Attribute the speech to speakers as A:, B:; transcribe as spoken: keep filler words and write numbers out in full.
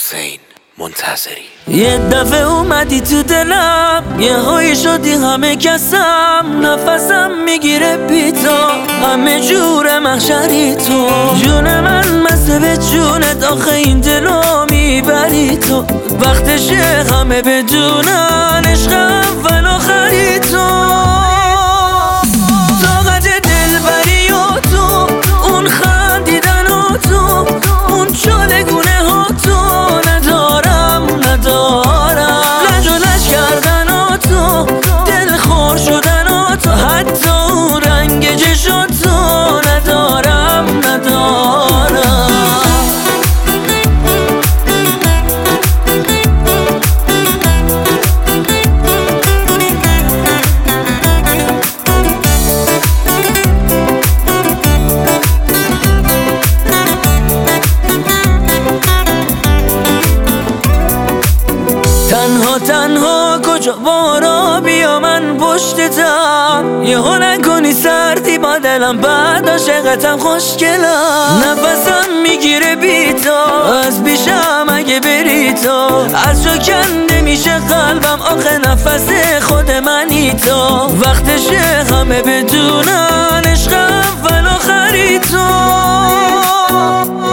A: حسین منتظری.
B: یه دفعه اومدی تو دلم، یه هایی شدی همه کسم، نفسم میگیره بی تو، همه جور محشری تو، جون من مسته به جونت، آخه این دلو میبری تو، وقتشه همه بدونن عشق اول آخری تو، طاقت دلبری و تو، اون خندیدن و تو، اون چالگونه ها تو ندارم ندارم، لج و لج کردن و تو، دل خور شدن و تو، حتی اون رنگ چشم تو ندارم ندارم. تنها تنها کجا بارا بیا من پشتتم، یهو نکنی سردی با دلم، بعد عاشقتم خوشگلم، نفسم میگیره بی تو، از پیشم اگه بری تو، از جا کنده میشه قلبم، آخه نفس خود منی تو، وقتشه همه بدونن عشق اول آخری تو.